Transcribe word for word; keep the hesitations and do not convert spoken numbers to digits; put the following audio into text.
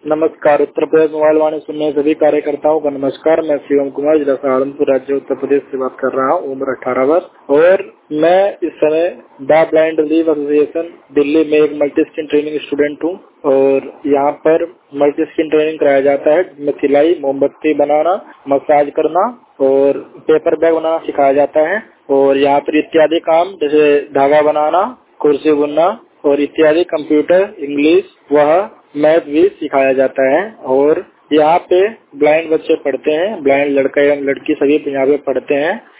नमस्कार। उत्तर प्रदेश मोबाइल वाणी सुनने सभी कार्यकर्ताओं का नमस्कार। मैं शिवम कुमार, जिला सहारनपुर, राज्य उत्तर प्रदेश से बात कर रहा हूँ। उम्र अठारह वर्ष और मैं इस समय the blind relief association Delhi में एक मल्टी स्किल ट्रेनिंग स्टूडेंट हूँ और यहाँ पर मल्टी स्किल ट्रेनिंग कराया जाता है जिसमें सिलाई, मोमबत्ती बनाना, मसाज करना और पेपर बैग बनाना सिखाया जाता है। और यहाँ पर इत्यादि काम जैसे धागा बनाना, कुर्सी बुनना और इत्यादि कंप्यूटर, इंग्लिश वह मैथ भी सिखाया जाता है। और यहाँ पे ब्लाइंड बच्चे पढ़ते हैं, ब्लाइंड लड़का एवं लड़की सभी यहाँ पे पढ़ते हैं।